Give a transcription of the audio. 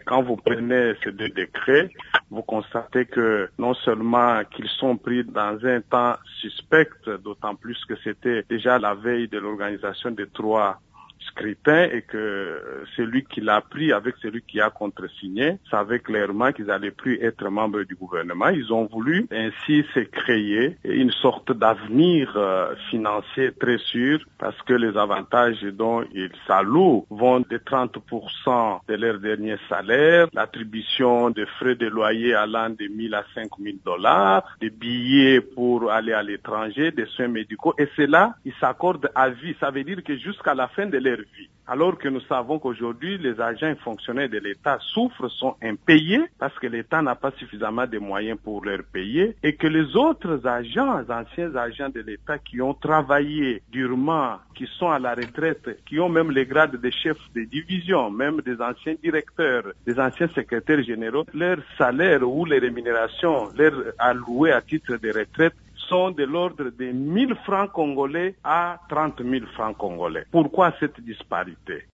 Quand vous prenez ces deux décrets, vous constatez que non seulement qu'ils sont pris dans un temps suspect, d'autant plus que c'était déjà la veille de l'organisation des 3 scrutin et que celui qui l'a pris avec celui qui a contresigné savait clairement qu'ils n'allaient plus être membres du gouvernement. Ils ont voulu ainsi se créer une sorte d'avenir financier très sûr parce que les avantages dont ils s'allouent vont de 30% de leur dernier salaire, l'attribution de frais de loyer allant de 1 000 à 5 000 $, des billets pour aller à l'étranger, des soins médicaux et cela, ils s'accordent à vie. Ça veut dire que jusqu'à la fin de leur vie. Alors que nous savons qu'aujourd'hui, les agents et fonctionnaires de l'État souffrent, sont impayés parce que l'État n'a pas suffisamment de moyens pour leur payer et que les autres agents, anciens agents de l'État qui ont travaillé durement, qui sont à la retraite, qui ont même les grades de chef de division, même des anciens directeurs, des anciens secrétaires généraux, leur salaire ou les rémunérations leur allouées à titre de retraite sont de l'ordre de 1 000 francs congolais à 30 000 francs congolais. Pourquoi cette disparité?